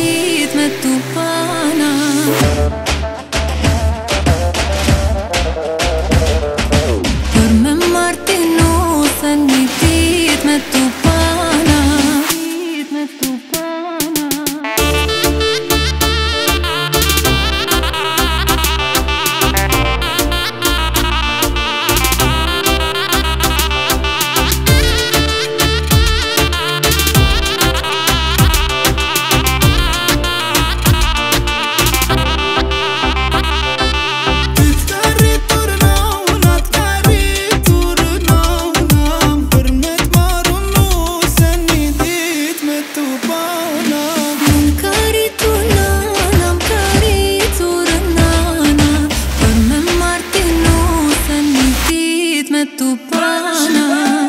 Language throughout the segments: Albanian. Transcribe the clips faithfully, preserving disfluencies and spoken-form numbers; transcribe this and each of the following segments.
dit me tu pana. Për me martinu se një dit me tu pana. Dit me tu pana. Tu pana.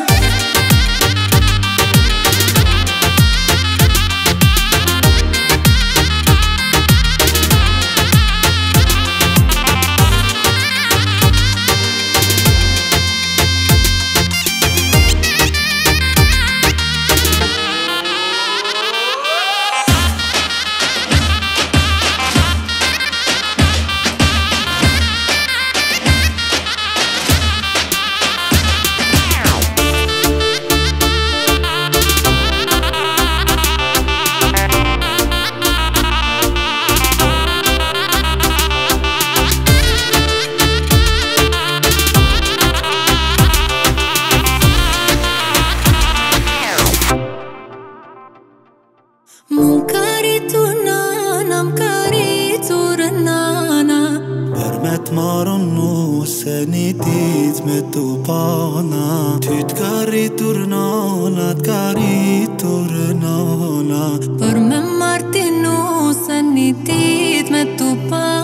Mun karitur nana, m'karitur nana. Për me t'marrën nu se një dit me tu pana. Ty t'karitur nana, t'karitur nana. Për me martinu se një dit me tu pana.